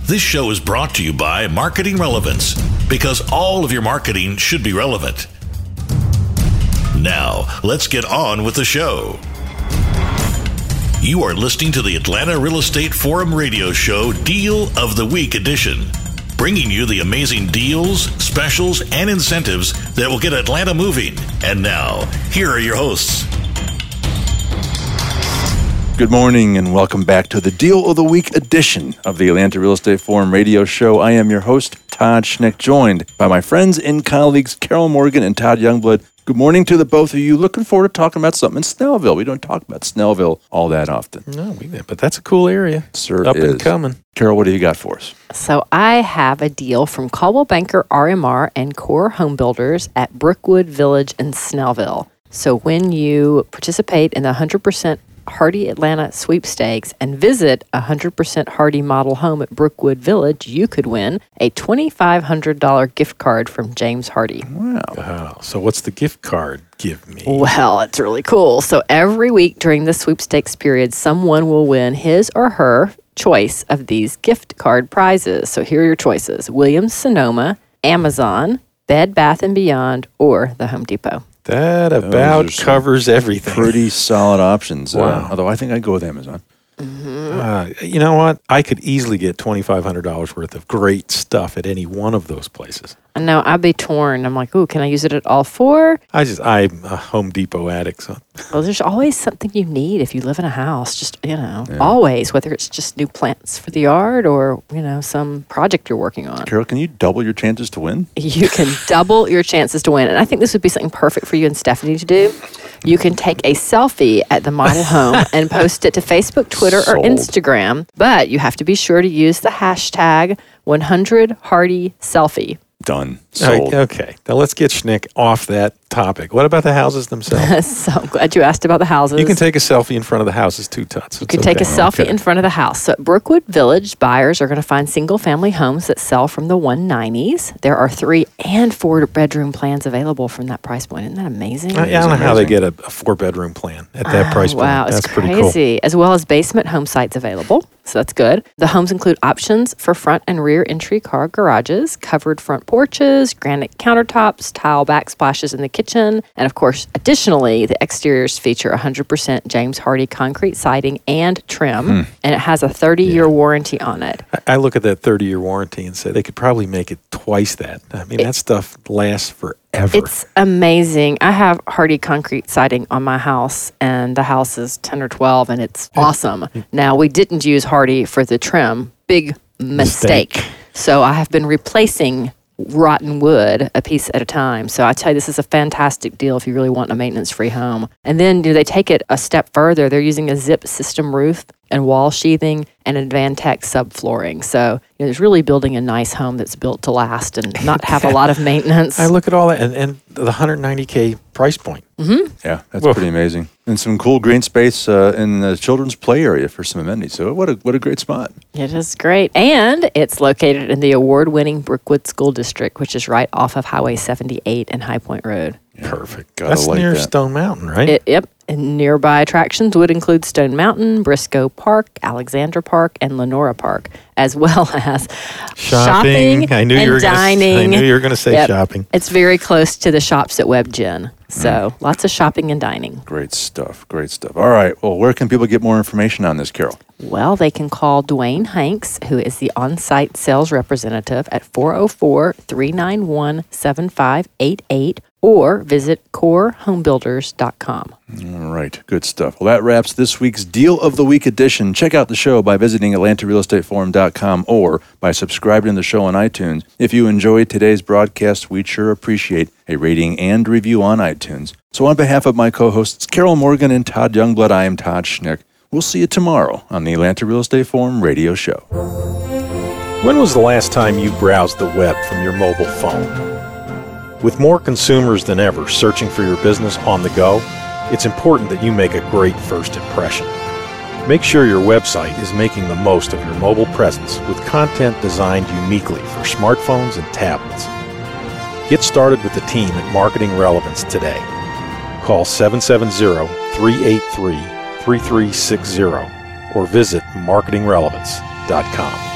This show is brought to you by Marketing Relevance, because all of your marketing should be relevant. Now, let's get on with the show. You are listening to the Atlanta Real Estate Forum radio show Deal of the Week edition, bringing you the amazing deals, specials, and incentives that will get Atlanta moving. And now, here are your hosts. Good morning and welcome back to the Deal of the Week edition of the Atlanta Real Estate Forum radio show. I am your host, Todd Schnick, joined by my friends and colleagues, Carol Morgan and Todd Youngblood. Good morning to the both of you. Looking forward to talking about something in Snellville. We don't talk about Snellville all that often. No, but that's a cool area. Sure Up is. and coming. Carol, what do you got for us? So I have a deal from Coldwell Banker RMR and Core Home Builders at Brookwood Village in Snellville. So when you participate in the 100% Hardy Atlanta sweepstakes and visit a 100% Hardy model home at Brookwood Village, you could win a $2,500 gift card from James Hardy. Wow. So what's the gift card give me? Well, it's really cool. So every week during the sweepstakes period, someone will win his or her choice of these gift card prizes. So here are your choices: Williams-Sonoma, Amazon, Bed Bath & Beyond, or the Home Depot. That about covers everything. Pretty solid options. Wow. Although I think I'd go with Amazon. You know what? I could easily get $2,500 worth of great stuff at any one of those places. No, I'd be torn. I'm like, ooh, can I use it at all four? I'm a Home Depot addict. So. Well, there's always something you need if you live in a house. Just, always, whether it's just new plants for the yard or, some project you're working on. Carol, can you double your chances to win? You can double your chances to win. And I think this would be something perfect for you and Stephanie to do. You can take a selfie at the model home and post it to Facebook, Twitter, or Instagram. But you have to be sure to use the hashtag 100HardySelfie. Done. Sold. Okay. Now let's get Schnick off that topic. What about the houses themselves? So I'm glad you asked about the houses. You can take a selfie in front of the houses too, Tots. You can take a selfie in front of the house. So at Brookwood Village, buyers are going to find single-family homes that sell from the 190s. There are 3 and 4-bedroom plans available from that price point. Isn't that amazing? I don't know how they get a 4-bedroom plan at that price point. Wow, that's it's pretty crazy. As well as basement home sites available. So that's good. The homes include options for front and rear entry car garages, covered front porches, granite countertops, tile backsplashes in the kitchen, and of course, additionally, the exteriors feature 100% James Hardy concrete siding and trim, and it has a 30-year warranty on it. I look at that 30-year warranty and say they could probably make it twice that. I mean, that stuff lasts forever. It's amazing. I have Hardy concrete siding on my house, and the house is 10 or 12, and it's awesome. Now, we didn't use Hardy for the trim. Big mistake. So I have been replacing rotten wood a piece at a time. So I tell you, this is a fantastic deal if you really want a maintenance-free home. And then they take it a step further. They're using a zip system roof and wall sheathing and Advantech subflooring. So it's really building a nice home that's built to last and not have a lot of maintenance. I look at all that and the $190K price point. Yeah, that's pretty amazing. And some cool green space in the children's play area for some amenities. So what a great spot. It is great. And it's located in the award-winning Brookwood School District, which is right off of Highway 78 and High Point Road. Yeah, perfect. Gotta That's like near that. Stone Mountain, right? Yep. And nearby attractions would include Stone Mountain, Briscoe Park, Alexandra Park, and Lenora Park, as well as shopping I knew and you were dining. I knew you were going to say shopping. It's very close to the shops at WebGen. So lots of shopping and dining. Great stuff. Great stuff. All right. Well, where can people get more information on this, Carol? Well, they can call Dwayne Hanks, who is the on-site sales representative, at 404-391-7588, or visit corehomebuilders.com. All right. Good stuff. Well, that wraps this week's Deal of the Week edition. Check out the show by visiting AtlantaRealEstateForum.com or by subscribing to the show on iTunes. If you enjoyed today's broadcast, we'd sure appreciate a rating and review on iTunes. So on behalf of my co-hosts, Carol Morgan and Todd Youngblood, I am Todd Schnick. We'll see you tomorrow on the Atlanta Real Estate Forum radio show. When was the last time you browsed the web from your mobile phone? With more consumers than ever searching for your business on the go, it's important that you make a great first impression. Make sure your website is making the most of your mobile presence with content designed uniquely for smartphones and tablets. Get started with the team at Marketing Relevance today. Call 770-383-3360 or visit marketingrelevance.com.